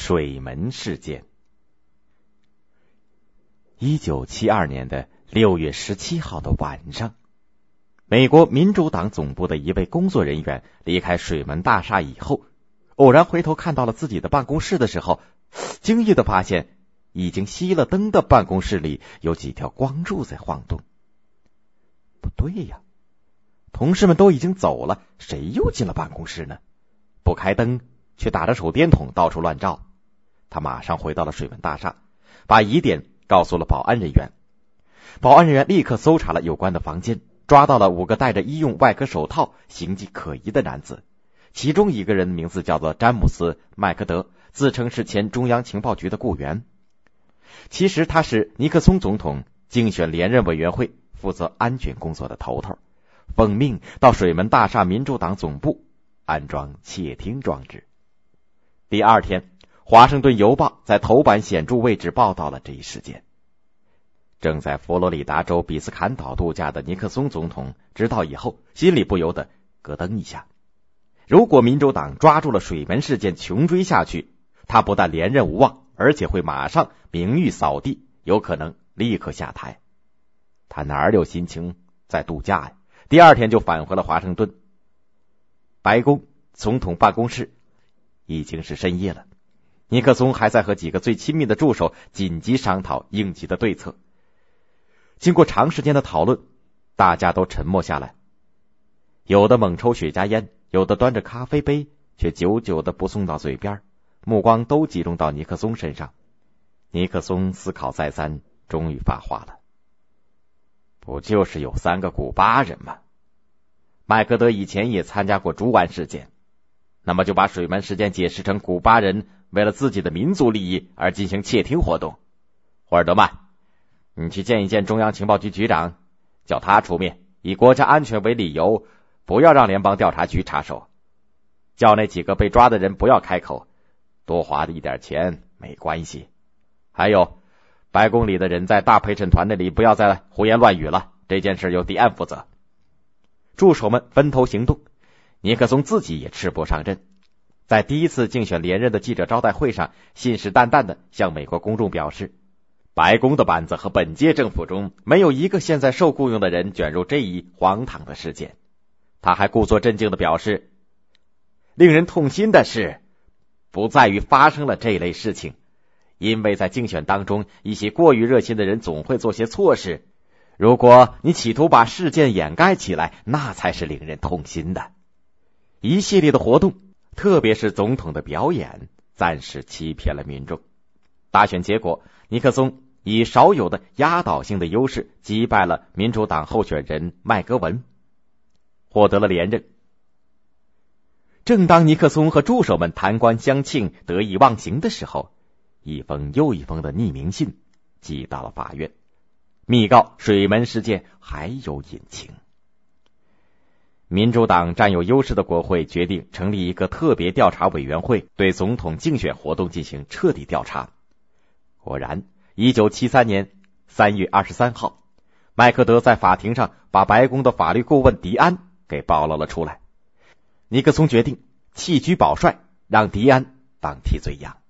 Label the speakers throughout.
Speaker 1: 水门事件。1972年的6月17号的晚上，美国民主党总部的一位工作人员离开水门大厦以后，偶然回头看到了自己的办公室的时候，惊异地发现已经熄了灯的办公室里有几条光柱在晃动。不对呀，同事们都已经走了，谁又进了办公室呢？不开灯，却打着手电筒到处乱照。他马上回到了水门大厦，把疑点告诉了保安人员。保安人员立刻搜查了有关的房间，抓到了5个戴着医用外科手套、形迹可疑的男子。其中一个人的名字叫做詹姆斯·麦克德，自称是前中央情报局的雇员。其实他是尼克松总统竞选连任委员会负责安全工作的头头，奉命到水门大厦民主党总部安装窃听装置。第二天，华盛顿邮报在头版显著位置报道了这一事件。正在佛罗里达州比斯坎岛度假的尼克松总统知道以后，心里不由得咯噔一下。如果民主党抓住了水门事件穷追下去，他不但连任无望，而且会马上名誉扫地，有可能立刻下台。他哪有心情在度假呀？第二天就返回了华盛顿。白宫总统办公室已经是深夜了，尼克松还在和几个最亲密的助手紧急商讨应急的对策。经过长时间的讨论，大家都沉默下来，有的猛抽雪茄烟，有的端着咖啡杯却久久的不送到嘴边，目光都集中到尼克松身上。尼克松思考再三，终于发话了：不就是有3个古巴人吗？麦克德以前也参加过猪湾事件，那么就把水门事件解释成古巴人为了自己的民族利益而进行窃听活动。霍尔德曼，你去见一见中央情报局局长，叫他出面，以国家安全为理由，不要让联邦调查局插手。叫那几个被抓的人不要开口，多花一点钱没关系。还有，白宫里的人在大陪审团那里不要再胡言乱语了，这件事由迪安负责。助手们分头行动，尼克松自己也赤膊上阵。在第一次竞选连任的记者招待会上，信誓旦旦地向美国公众表示，白宫的班子和本届政府中没有一个现在受雇佣的人卷入这一荒唐的事件。他还故作镇静地表示，令人痛心的是，不在于发生了这类事情，因为在竞选当中，一些过于热心的人总会做些错事。如果你企图把事件掩盖起来，那才是令人痛心的。一系列的活动，特别是总统的表演，暂时欺骗了民众。大选结果，尼克松以少有的压倒性的优势击败了民主党候选人麦格文，获得了连任。正当尼克松和助手们弹冠相庆、得意忘形的时候，一封又一封的匿名信寄到了法院，密告水门事件还有隐情。民主党占有优势的国会决定成立一个特别调查委员会，对总统竞选活动进行彻底调查。果然，1973年3月23号，麦克德在法庭上把白宫的法律顾问迪安给暴露了出来。尼克松决定弃车保帅，让迪安当替罪羊。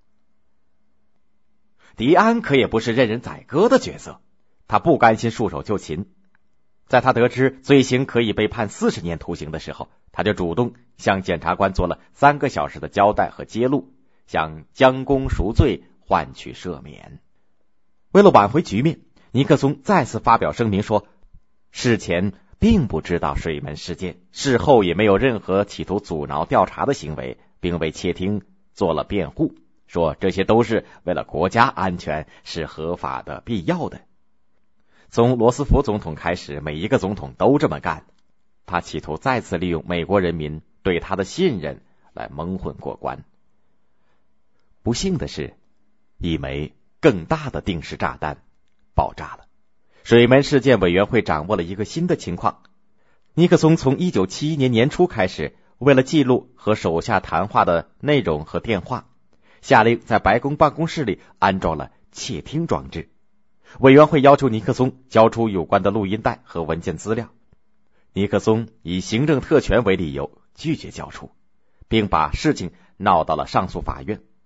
Speaker 1: 迪安可也不是任人宰割的角色，他不甘心束手就擒。在他得知罪行可以被判40年徒刑的时候，他就主动向检察官做了3个小时的交代和揭露，想将功赎罪，换取赦免。为了挽回局面，尼克松再次发表声明说，事前并不知道水门事件，事后也没有任何企图阻挠调查的行为，并为窃听做了辩护，说这些都是为了国家安全，是合法的、必要的。从罗斯福总统开始，每一个总统都这么干。他企图再次利用美国人民对他的信任来蒙混过关。不幸的是，一枚更大的定时炸弹爆炸了。水门事件委员会掌握了一个新的情况。尼克松从1971年年初开始，为了记录和手下谈话的内容和电话，下令在白宫办公室里安装了窃听装置。委员会要求尼克松交出有关的录音带和文件资料。尼克松以行政特权为理由拒绝交出，并把事情闹到了上诉法院。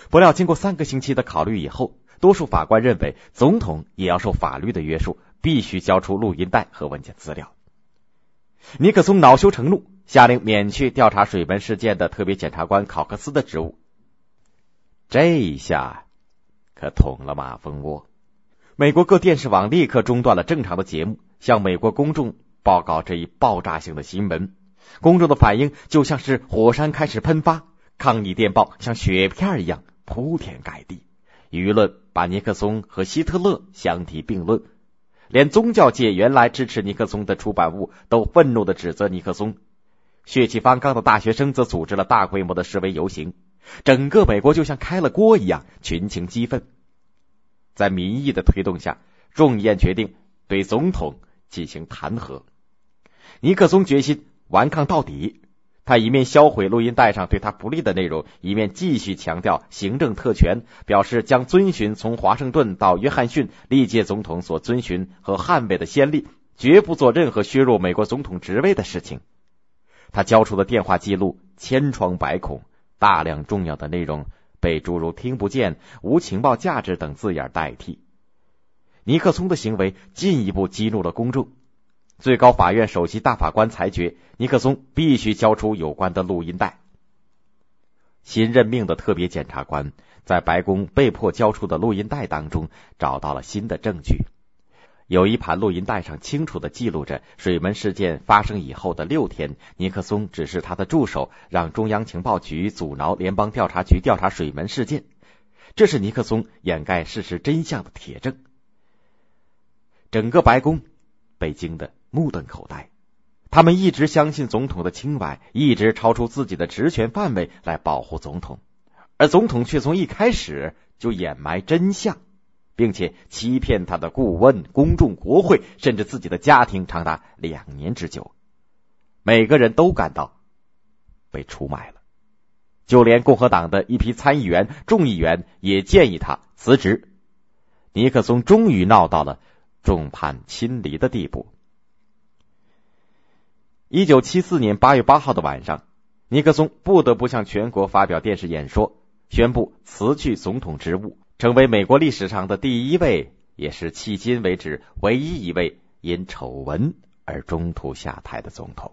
Speaker 1: 不料经过3个星期的考虑以后，多数法官认为总统也要受法律的约束，必须交出录音带和文件资料。尼克松恼羞成怒，下令免去调查水门事件的特别检察官考克斯的职务。这一下可捅了马蜂窝，美国各电视网立刻中断了正常的节目，向美国公众报告这一爆炸性的新闻。公众的反应就像是火山开始喷发，抗议电报像雪片一样铺天盖地，舆论把尼克松和希特勒相提并论，连宗教界原来支持尼克松的出版物都愤怒地指责尼克松。血气方刚的大学生则组织了大规模的示威游行，整个美国就像开了锅一样，群情激愤。在民意的推动下，众议院决定对总统进行弹劾。尼克松决心顽抗到底，他一面销毁录音带上对他不利的内容，一面继续强调行政特权，表示将遵循从华盛顿到约翰逊历届总统所遵循和捍卫的先例，绝不做任何削弱美国总统职位的事情。他交出的电话记录千疮百孔，大量重要的内容被诸如听不见、无情报价值等字眼代替。尼克松的行为进一步激怒了公众。最高法院首席大法官裁决，尼克松必须交出有关的录音带。新任命的特别检察官在白宫被迫交出的录音带当中找到了新的证据。有一盘录音带上清楚地记录着水门事件发生以后的6天，尼克松指示他的助手让中央情报局阻挠联邦调查局调查水门事件，这是尼克松掩盖事实真相的铁证。整个白宫被惊得目瞪口呆，他们一直相信总统的清白，一直超出自己的职权范围来保护总统，而总统却从一开始就掩埋真相，并且欺骗他的顾问、公众、国会，甚至自己的家庭长达2年之久。每个人都感到被出卖了，就连共和党的一批参议员、众议员也建议他辞职。尼克松终于闹到了众叛亲离的地步。1974年8月8号的晚上，尼克松不得不向全国发表电视演说，宣布辞去总统职务，成为美国历史上的第一位，也是迄今为止唯一一位因丑闻而中途下台的总统。